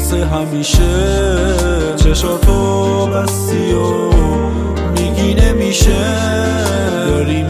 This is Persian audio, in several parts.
واسه همیشه. چشاتو بستی و میگی نمیشه، داری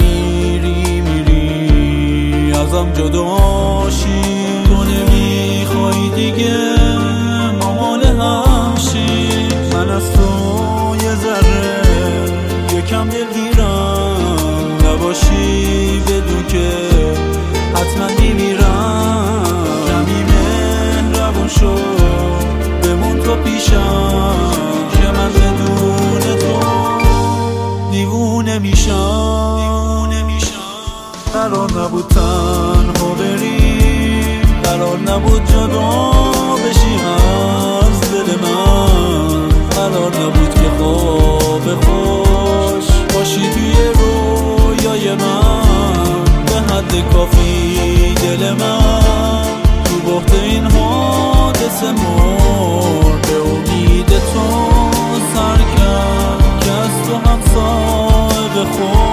میری ازم جداشی. تو نمیخوای دیگه مامان همشی. من از تو یه ذره یکم دلگیرم، نباشی بدون که حتما میمیرم. کمی مهربون شو بمون تو پیشم، که من بدون تو دیوونه میشم. قرار نبود تنها بریم، قرار نبود جدا بشی از دل من، قرار نبود که خواب خوش باشی توی رویای من. به حد کافی دل من تو بحت این حادثه مرد، به امید تو سر کرد که از تو هم صاحب خود.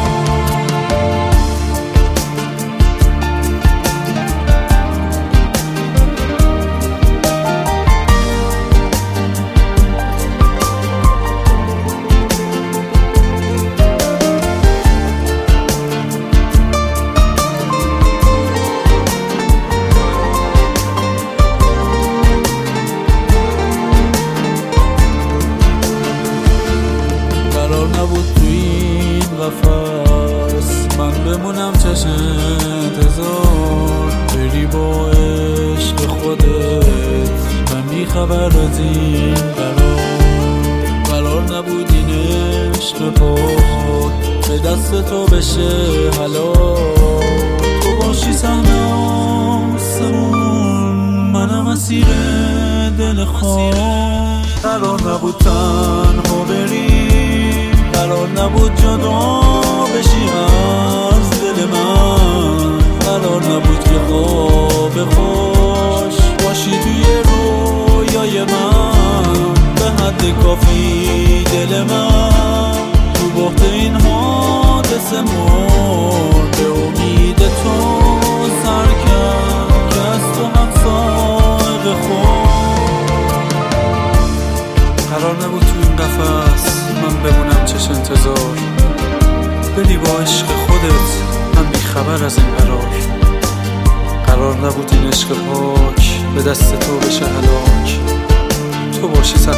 من بمونم چشم انتظار، بری با عشق خودت من بیخبر از این قرار نبود این عشق پاک به دست تو بشه حلال. تو باشی صحنه آسمون، منم اسیر دل خواهد. قرار نبود تنها بریم، قرار نبود جدا بشی از دل من، قرار نبود که خواب خوش باشی توی رویای من. به حد کافی دل من تو بحت این حادثه مرد، به امید تو سر کرد که از تو هم صاحب خود. قرار نبود تو این قفس من بمونم چش انتظار، بری با عشق خودت من بیخبر از این قرار نبود این عشق پاک به دست تو بشه هلاک. تو باشی صحنه